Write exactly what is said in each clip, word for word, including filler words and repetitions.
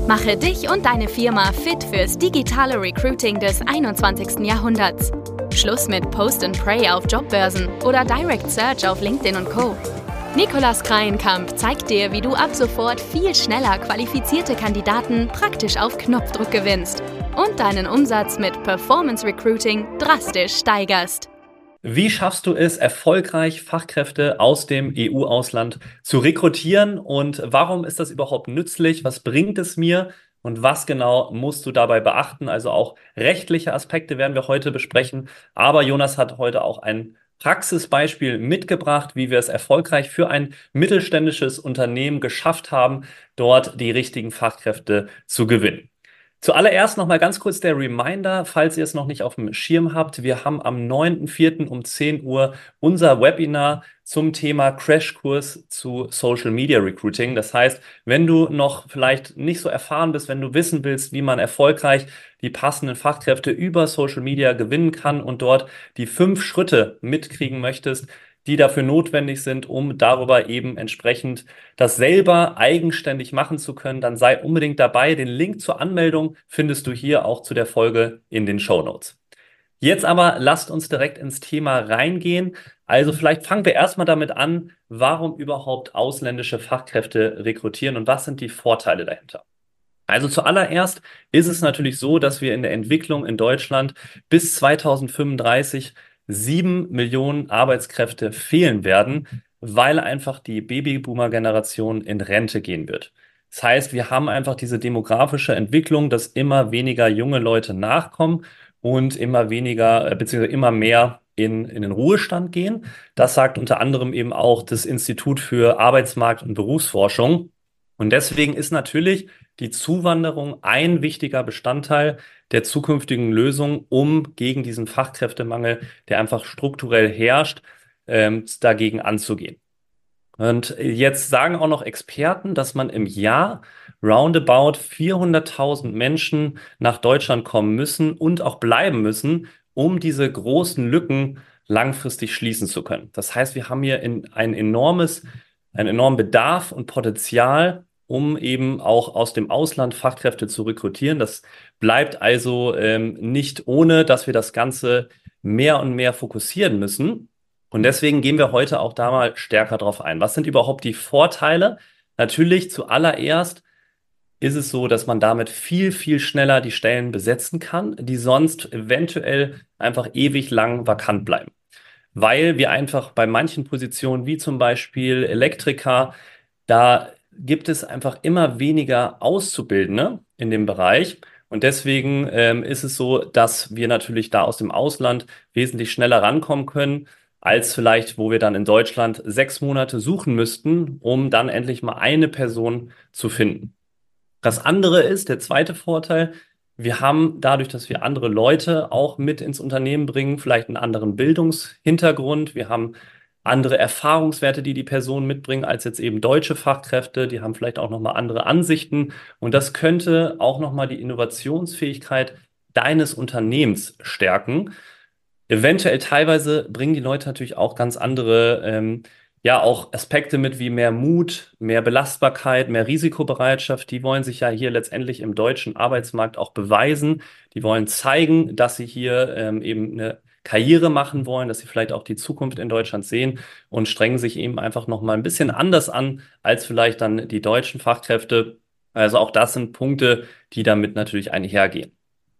Mache dich und deine Firma fit fürs digitale Recruiting des einundzwanzigsten Jahrhunderts. Schluss mit Post and Pray auf Jobbörsen oder Direct Search auf LinkedIn und Co. Nikolaus Kreienkamp zeigt dir, wie du ab sofort viel schneller qualifizierte Kandidaten praktisch auf Knopfdruck gewinnst und deinen Umsatz mit Performance Recruiting drastisch steigerst. Wie schaffst du es, erfolgreich Fachkräfte aus dem E U-Ausland zu rekrutieren und warum ist das überhaupt nützlich? Was bringt es mir und was genau musst du dabei beachten? Also auch rechtliche Aspekte werden wir heute besprechen, aber Jonas hat heute auch ein Praxisbeispiel mitgebracht, wie wir es erfolgreich für ein mittelständisches Unternehmen geschafft haben, dort die richtigen Fachkräfte zu gewinnen. Zuallererst noch mal ganz kurz der Reminder, falls ihr es noch nicht auf dem Schirm habt. Wir haben am neunten vierten um zehn Uhr unser Webinar zum Thema Crashkurs zu Social Media Recruiting. Das heißt, wenn du noch vielleicht nicht so erfahren bist, wenn du wissen willst, wie man erfolgreich die passenden Fachkräfte über Social Media gewinnen kann und dort die fünf Schritte mitkriegen möchtest, die dafür notwendig sind, um darüber eben entsprechend das selber eigenständig machen zu können, dann sei unbedingt dabei. Den Link zur Anmeldung findest du hier auch zu der Folge in den Shownotes. Jetzt aber lasst uns direkt ins Thema reingehen. Also vielleicht fangen wir erstmal damit an, warum überhaupt ausländische Fachkräfte rekrutieren und was sind die Vorteile dahinter? Also zuallererst ist es natürlich so, dass wir in der Entwicklung in Deutschland bis zweitausendfünfunddreißig sieben Millionen Arbeitskräfte fehlen werden, weil einfach die Babyboomer-Generation in Rente gehen wird. Das heißt, wir haben einfach diese demografische Entwicklung, dass immer weniger junge Leute nachkommen und immer weniger, beziehungsweise immer mehr in, in den Ruhestand gehen. Das sagt unter anderem eben auch das Institut für Arbeitsmarkt- und Berufsforschung. Und deswegen ist natürlich die Zuwanderung ein wichtiger Bestandteil der zukünftigen Lösung, um gegen diesen Fachkräftemangel, der einfach strukturell herrscht, ähm, dagegen anzugehen. Und jetzt sagen auch noch Experten, dass man im Jahr roundabout vierhunderttausend Menschen nach Deutschland kommen müssen und auch bleiben müssen, um diese großen Lücken langfristig schließen zu können. Das heißt, wir haben hier in ein enormes, einen enormen Bedarf und Potenzial, um eben auch aus dem Ausland Fachkräfte zu rekrutieren. Das bleibt also ähm, nicht ohne, dass wir das Ganze mehr und mehr fokussieren müssen. Und deswegen gehen wir heute auch da mal stärker drauf ein. Was sind überhaupt die Vorteile? Natürlich zuallererst ist es so, dass man damit viel, viel schneller die Stellen besetzen kann, die sonst eventuell einfach ewig lang vakant bleiben. Weil wir einfach bei manchen Positionen, wie zum Beispiel Elektriker, da gibt es einfach immer weniger Auszubildende in dem Bereich. Und deswegen ähm, ist es so, dass wir natürlich da aus dem Ausland wesentlich schneller rankommen können, als vielleicht, wo wir dann in Deutschland sechs Monate suchen müssten, um dann endlich mal eine Person zu finden. Das andere ist, der zweite Vorteil, wir haben dadurch, dass wir andere Leute auch mit ins Unternehmen bringen, vielleicht einen anderen Bildungshintergrund. Wir haben andere Erfahrungswerte, die die Personen mitbringen, als jetzt eben deutsche Fachkräfte. Die haben vielleicht auch nochmal andere Ansichten. Und das könnte auch nochmal die Innovationsfähigkeit deines Unternehmens stärken. Eventuell teilweise bringen die Leute natürlich auch ganz andere, ähm, ja, auch Aspekte mit wie mehr Mut, mehr Belastbarkeit, mehr Risikobereitschaft. Die wollen sich ja hier letztendlich im deutschen Arbeitsmarkt auch beweisen. Die wollen zeigen, dass sie hier ähm, eben eine Karriere machen wollen, dass sie vielleicht auch die Zukunft in Deutschland sehen und strengen sich eben einfach noch mal ein bisschen anders an als vielleicht dann die deutschen Fachkräfte. Also auch das sind Punkte, die damit natürlich einhergehen.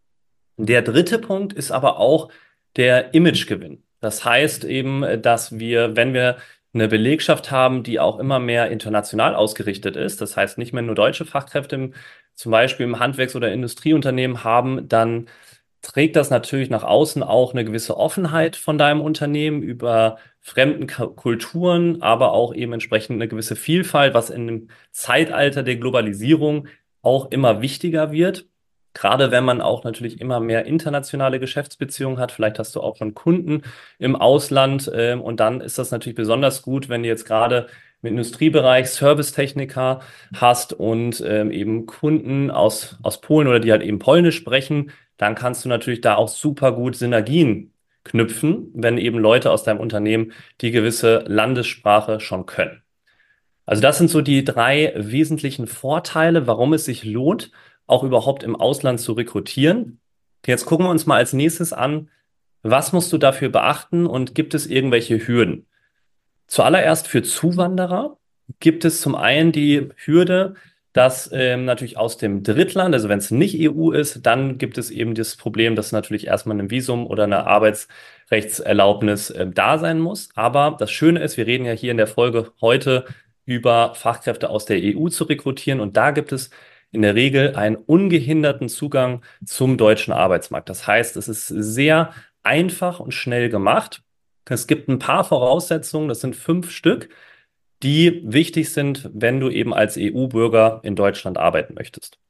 Der dritte Punkt ist aber auch der Imagegewinn. Das heißt eben, dass wir, wenn wir eine Belegschaft haben, die auch immer mehr international ausgerichtet ist, das heißt nicht mehr nur deutsche Fachkräfte im, zum Beispiel im Handwerks- oder Industrieunternehmen haben, dann trägt das natürlich nach außen auch eine gewisse Offenheit von deinem Unternehmen über fremden Ka- Kulturen, aber auch eben entsprechend eine gewisse Vielfalt, was in dem Zeitalter der Globalisierung auch immer wichtiger wird. Gerade wenn man auch natürlich immer mehr internationale Geschäftsbeziehungen hat, vielleicht hast du auch schon Kunden im Ausland ähm, und dann ist das natürlich besonders gut, wenn du jetzt gerade im Industriebereich Servicetechniker hast und ähm, eben Kunden aus, aus Polen oder die halt eben Polnisch sprechen, dann kannst du natürlich da auch super gut Synergien knüpfen, wenn eben Leute aus deinem Unternehmen die gewisse Landessprache schon können. Also das sind so die drei wesentlichen Vorteile, warum es sich lohnt, auch überhaupt im Ausland zu rekrutieren. Jetzt gucken wir uns mal als nächstes an, was musst du dafür beachten und gibt es irgendwelche Hürden? Zuallererst für Zuwanderer gibt es zum einen die Hürde, dass ähm, natürlich aus dem Drittland, also wenn es nicht E U ist, dann gibt es eben das Problem, dass natürlich erstmal ein Visum oder eine Arbeitsrechtserlaubnis äh, da sein muss. Aber das Schöne ist, wir reden ja hier in der Folge heute über Fachkräfte aus der E U zu rekrutieren und da gibt es in der Regel einen ungehinderten Zugang zum deutschen Arbeitsmarkt. Das heißt, es ist sehr einfach und schnell gemacht. Es gibt ein paar Voraussetzungen, das sind fünf Stück, die wichtig sind, wenn du eben als E U-Bürger in Deutschland arbeiten möchtest.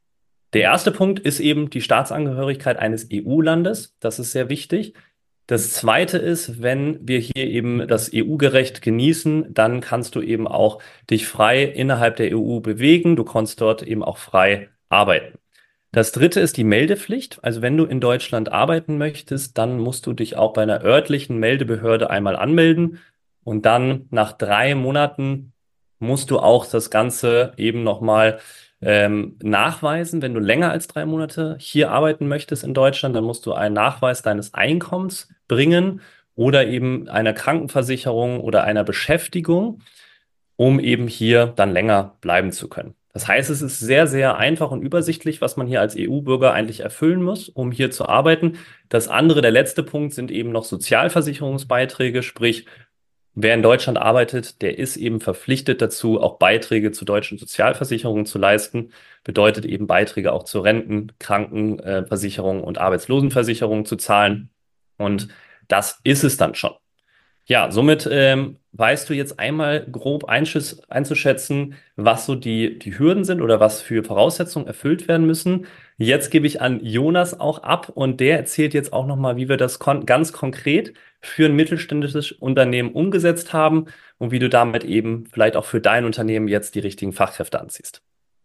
Der erste Punkt ist eben die Staatsangehörigkeit eines E U-Landes. Das ist sehr wichtig. Das zweite ist, wenn wir hier eben das E U-Gerecht genießen, dann kannst du eben auch dich frei innerhalb der E U bewegen. Du kannst dort eben auch frei arbeiten. Das dritte ist die Meldepflicht. Also wenn du in Deutschland arbeiten möchtest, dann musst du dich auch bei einer örtlichen Meldebehörde einmal anmelden und dann nach drei Monaten musst du auch das Ganze eben nochmal ähm, nachweisen. Wenn du länger als drei Monate hier arbeiten möchtest in Deutschland, dann musst du einen Nachweis deines Einkommens bringen oder eben einer Krankenversicherung oder einer Beschäftigung, um eben hier dann länger bleiben zu können. Das heißt, es ist sehr, sehr einfach und übersichtlich, was man hier als E U-Bürger eigentlich erfüllen muss, um hier zu arbeiten. Das andere, der letzte Punkt, sind eben noch Sozialversicherungsbeiträge, sprich, wer in Deutschland arbeitet, der ist eben verpflichtet dazu, auch Beiträge zu deutschen Sozialversicherungen zu leisten. Bedeutet eben Beiträge auch zur Renten-, Krankenversicherung und Arbeitslosenversicherung zu zahlen. Und das ist es dann schon. Ja, somit ähm, weißt du jetzt einmal grob einschätz- einzuschätzen, was so die, die Hürden sind oder was für Voraussetzungen erfüllt werden müssen. Jetzt gebe ich an Jonas auch ab und der erzählt jetzt auch nochmal, wie wir das kon ganz konkret für ein mittelständisches Unternehmen umgesetzt haben und wie du damit eben vielleicht auch für dein Unternehmen jetzt die richtigen Fachkräfte anziehst.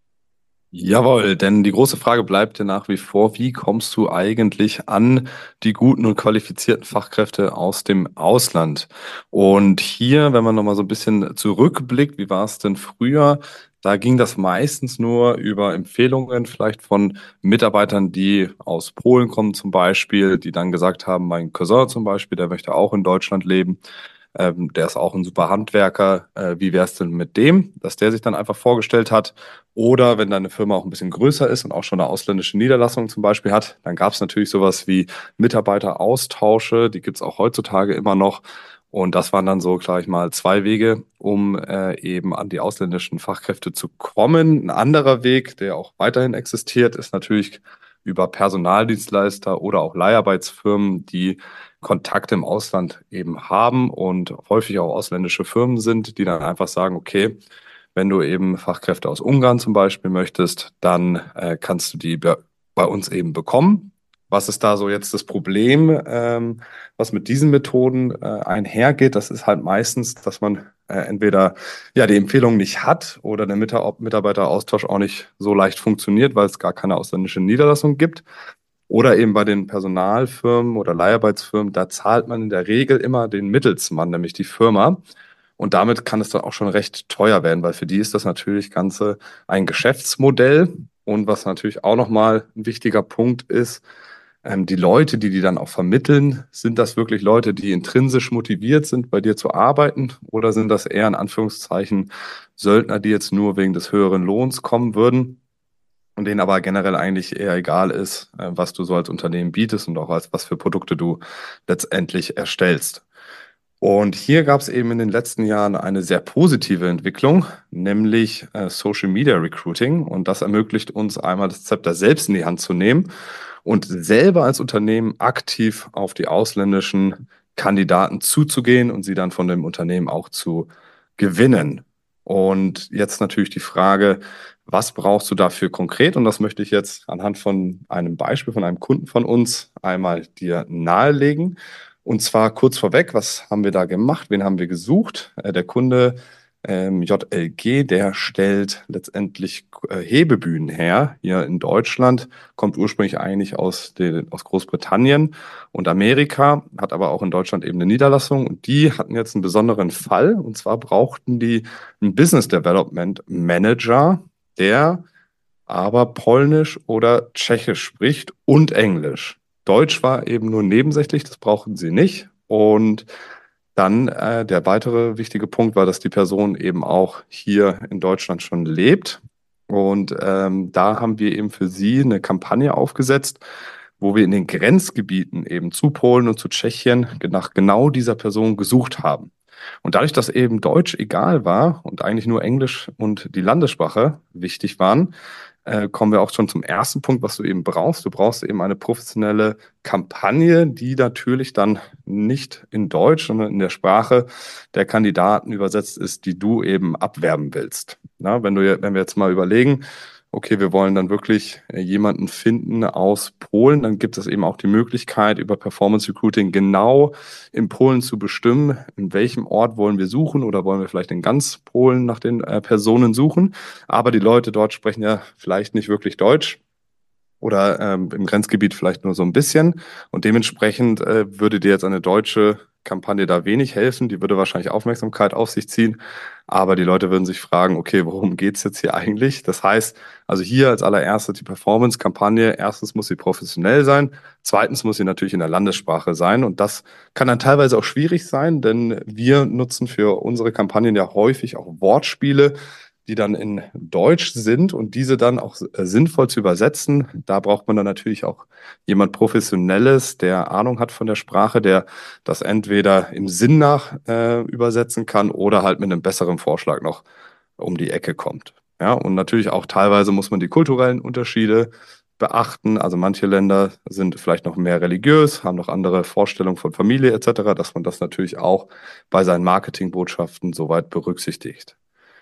Jawohl, denn die große Frage bleibt ja nach wie vor, wie kommst du eigentlich an die guten und qualifizierten Fachkräfte aus dem Ausland? Und hier, wenn man nochmal so ein bisschen zurückblickt, wie war es denn früher? Da ging das meistens nur über Empfehlungen, vielleicht von Mitarbeitern, die aus Polen kommen zum Beispiel, die dann gesagt haben, mein Cousin zum Beispiel, der möchte auch in Deutschland leben. Ähm, der ist auch ein super Handwerker. Äh, wie wäre es denn mit dem, dass der sich dann einfach vorgestellt hat? Oder wenn deine Firma auch ein bisschen größer ist und auch schon eine ausländische Niederlassung zum Beispiel hat, dann gab es natürlich sowas wie Mitarbeiteraustausche. Die gibt es auch heutzutage immer noch. Und das waren dann so, sage ich mal, zwei Wege, um äh, eben an die ausländischen Fachkräfte zu kommen. Ein anderer Weg, der auch weiterhin existiert, ist natürlich über Personaldienstleister oder auch Leiharbeitsfirmen, die Kontakte im Ausland eben haben und häufig auch ausländische Firmen sind, die dann einfach sagen, okay, wenn du eben Fachkräfte aus Ungarn zum Beispiel möchtest, dann äh, kannst du die bei, bei uns eben bekommen. Was ist da so jetzt das Problem, ähm, was mit diesen Methoden äh, einhergeht? Das ist halt meistens, dass man äh, entweder ja die Empfehlung nicht hat oder der Mitar Mitarbeiteraustausch auch nicht so leicht funktioniert, weil es gar keine ausländische Niederlassung gibt. Oder eben bei den Personalfirmen oder Leiharbeitsfirmen, da zahlt man in der Regel immer den Mittelsmann, nämlich die Firma. Und damit kann es dann auch schon recht teuer werden, weil für die ist das natürlich Ganze ein Geschäftsmodell. Und was natürlich auch nochmal ein wichtiger Punkt ist, ähm, die Leute, die die dann auch vermitteln, sind das wirklich Leute, die intrinsisch motiviert sind, bei dir zu arbeiten? Oder sind das eher in Anführungszeichen Söldner, die jetzt nur wegen des höheren Lohns kommen würden? Und denen aber generell eigentlich eher egal ist, äh, was du so als Unternehmen bietest und auch als was für Produkte du letztendlich erstellst. Und hier gab es eben in den letzten Jahren eine sehr positive Entwicklung, nämlich äh, Social Media Recruiting. Und das ermöglicht uns einmal das Zepter selbst in die Hand zu nehmen und selber als Unternehmen aktiv auf die ausländischen Kandidaten zuzugehen und sie dann von dem Unternehmen auch zu gewinnen. Und jetzt natürlich die Frage, was brauchst du dafür konkret? Und das möchte ich jetzt anhand von einem Beispiel von einem Kunden von uns einmal dir nahelegen. Und zwar kurz vorweg, was haben wir da gemacht? Wen haben wir gesucht? Äh, der Kunde Ähm, J L G, der stellt letztendlich äh, Hebebühnen her hier in Deutschland, kommt ursprünglich eigentlich aus, den, aus Großbritannien und Amerika, hat aber auch in Deutschland eben eine Niederlassung und die hatten jetzt einen besonderen Fall und zwar brauchten die einen Business Development Manager, der aber Polnisch oder Tschechisch spricht und Englisch. Deutsch war eben nur nebensächlich, das brauchten sie nicht. Und dann äh, der weitere wichtige Punkt war, dass die Person eben auch hier in Deutschland schon lebt. Und ähm, da haben wir eben für sie eine Kampagne aufgesetzt, wo wir in den Grenzgebieten eben zu Polen und zu Tschechien nach genau dieser Person gesucht haben. Und dadurch, dass eben Deutsch egal war und eigentlich nur Englisch und die Landessprache wichtig waren, äh, kommen wir auch schon zum ersten Punkt, was du eben brauchst. Du brauchst eben eine professionelle Kampagne, die natürlich dann nicht in Deutsch, sondern in der Sprache der Kandidaten übersetzt ist, die du eben abwerben willst. Na, wenn du, wenn wir jetzt mal überlegen, okay, wir wollen dann wirklich äh, jemanden finden aus Polen, dann gibt es eben auch die Möglichkeit, über Performance Recruiting genau in Polen zu bestimmen, in welchem Ort wollen wir suchen oder wollen wir vielleicht in ganz Polen nach den äh, Personen suchen. Aber die Leute dort sprechen ja vielleicht nicht wirklich Deutsch oder ähm, im Grenzgebiet vielleicht nur so ein bisschen. Und dementsprechend äh, würde dir jetzt eine deutsche Kampagne da wenig helfen. Die würde wahrscheinlich Aufmerksamkeit auf sich ziehen. Aber die Leute würden sich fragen, okay, worum geht's jetzt hier eigentlich? Das heißt, also hier als allererstes die Performance-Kampagne. Erstens muss sie professionell sein. Zweitens muss sie natürlich in der Landessprache sein. Und das kann dann teilweise auch schwierig sein, denn wir nutzen für unsere Kampagnen ja häufig auch Wortspiele, die dann in Deutsch sind und diese dann auch äh, sinnvoll zu übersetzen. Da braucht man dann natürlich auch jemand Professionelles, der Ahnung hat von der Sprache, der das entweder im Sinn nach äh, übersetzen kann oder halt mit einem besseren Vorschlag noch um die Ecke kommt. Ja, und natürlich auch teilweise muss man die kulturellen Unterschiede beachten. Also manche Länder sind vielleicht noch mehr religiös, haben noch andere Vorstellungen von Familie et cetera, dass man das natürlich auch bei seinen Marketingbotschaften soweit berücksichtigt.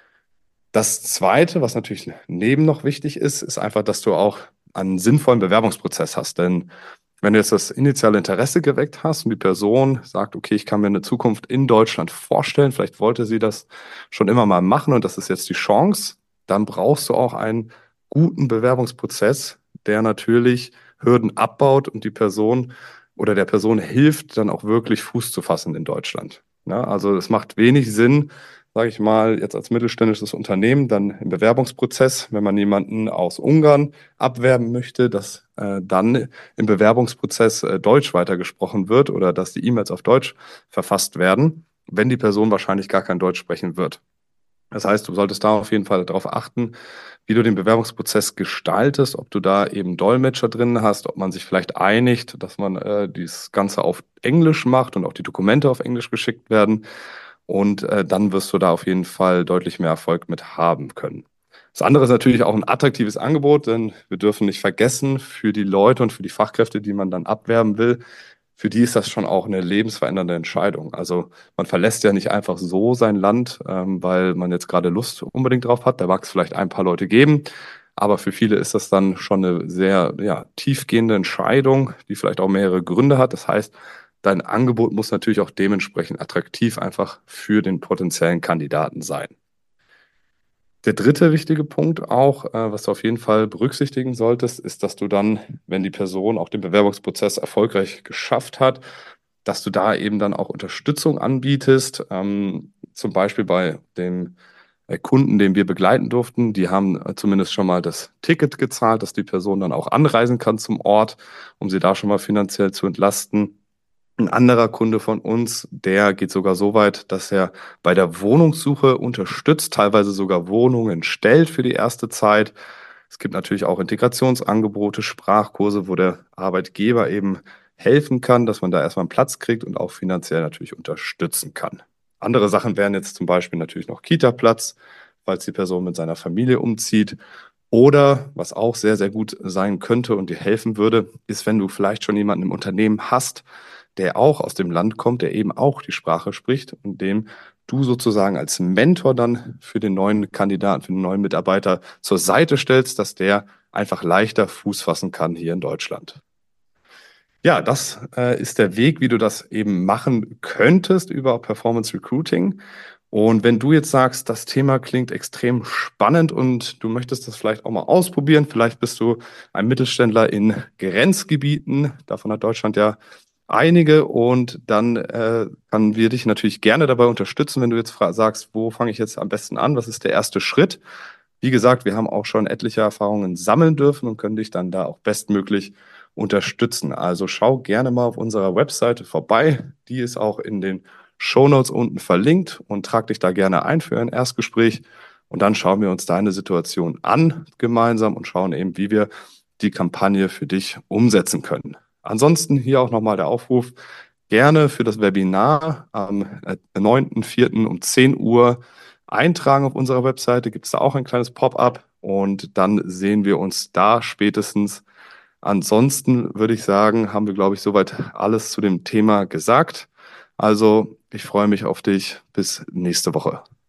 Das Zweite, was natürlich neben noch wichtig ist, ist einfach, dass du auch einen sinnvollen Bewerbungsprozess hast. Denn wenn du jetzt das initiale Interesse geweckt hast und die Person sagt, okay, ich kann mir eine Zukunft in Deutschland vorstellen, vielleicht wollte sie das schon immer mal machen und das ist jetzt die Chance, dann brauchst du auch einen guten Bewerbungsprozess, der natürlich Hürden abbaut und die Person oder der Person hilft, dann auch wirklich Fuß zu fassen in Deutschland. Ja, also es macht wenig Sinn, sage ich mal, jetzt als mittelständisches Unternehmen dann im Bewerbungsprozess, wenn man jemanden aus Ungarn abwerben möchte, dass äh, dann im Bewerbungsprozess äh, Deutsch weitergesprochen wird oder dass die E-Mails auf Deutsch verfasst werden, wenn die Person wahrscheinlich gar kein Deutsch sprechen wird. Das heißt, du solltest da auf jeden Fall darauf achten, wie du den Bewerbungsprozess gestaltest, ob du da eben Dolmetscher drin hast, ob man sich vielleicht einigt, dass man äh, dieses Ganze auf Englisch macht und auch die Dokumente auf Englisch geschickt werden. Und äh, dann wirst du da auf jeden Fall deutlich mehr Erfolg mit haben können. Das andere ist natürlich auch ein attraktives Angebot, denn wir dürfen nicht vergessen, für die Leute und für die Fachkräfte, die man dann abwerben will, für die ist das schon auch eine lebensverändernde Entscheidung. Also man verlässt ja nicht einfach so sein Land, ähm, weil man jetzt gerade Lust unbedingt drauf hat. Da mag es vielleicht ein paar Leute geben, aber für viele ist das dann schon eine sehr ja, tiefgehende Entscheidung, die vielleicht auch mehrere Gründe hat. Das heißt, dein Angebot muss natürlich auch dementsprechend attraktiv einfach für den potenziellen Kandidaten sein. Der dritte wichtige Punkt auch, äh, was du auf jeden Fall berücksichtigen solltest, ist, dass du dann, wenn die Person auch den Bewerbungsprozess erfolgreich geschafft hat, dass du da eben dann auch Unterstützung anbietest. Ähm, zum Beispiel bei dem äh, Kunden, den wir begleiten durften, die haben äh, zumindest schon mal das Ticket gezahlt, dass die Person dann auch anreisen kann zum Ort, um sie da schon mal finanziell zu entlasten. Ein anderer Kunde von uns, der geht sogar so weit, dass er bei der Wohnungssuche unterstützt, teilweise sogar Wohnungen stellt für die erste Zeit. Es gibt natürlich auch Integrationsangebote, Sprachkurse, wo der Arbeitgeber eben helfen kann, dass man da erstmal einen Platz kriegt und auch finanziell natürlich unterstützen kann. Andere Sachen wären jetzt zum Beispiel natürlich noch Kita-Platz, falls die Person mit seiner Familie umzieht. Oder was auch sehr, sehr gut sein könnte und dir helfen würde, ist, wenn du vielleicht schon jemanden im Unternehmen hast, der auch aus dem Land kommt, der eben auch die Sprache spricht und dem du sozusagen als Mentor dann für den neuen Kandidaten, für den neuen Mitarbeiter zur Seite stellst, dass der einfach leichter Fuß fassen kann hier in Deutschland. Ja, das äh, ist der Weg, wie du das eben machen könntest über Performance Recruiting. Und wenn du jetzt sagst, das Thema klingt extrem spannend und du möchtest das vielleicht auch mal ausprobieren, vielleicht bist du ein Mittelständler in Grenzgebieten, davon hat Deutschland ja einige, und dann äh, können wir dich natürlich gerne dabei unterstützen, wenn du jetzt fra- sagst, wo fange ich jetzt am besten an, was ist der erste Schritt? Wie gesagt, wir haben auch schon etliche Erfahrungen sammeln dürfen und können dich dann da auch bestmöglich unterstützen. Also schau gerne mal auf unserer Webseite vorbei. Die ist auch in den Shownotes unten verlinkt, und trag dich da gerne ein für ein Erstgespräch. Und dann schauen wir uns deine Situation an gemeinsam und schauen eben, wie wir die Kampagne für dich umsetzen können. Ansonsten hier auch nochmal der Aufruf, gerne für das Webinar am neunten vierten um zehn Uhr eintragen auf unserer Webseite. Gibt es da auch ein kleines Pop-up, und dann sehen wir uns da spätestens. Ansonsten würde ich sagen, haben wir, glaube ich, soweit alles zu dem Thema gesagt. Also, ich freue mich auf dich. Bis nächste Woche.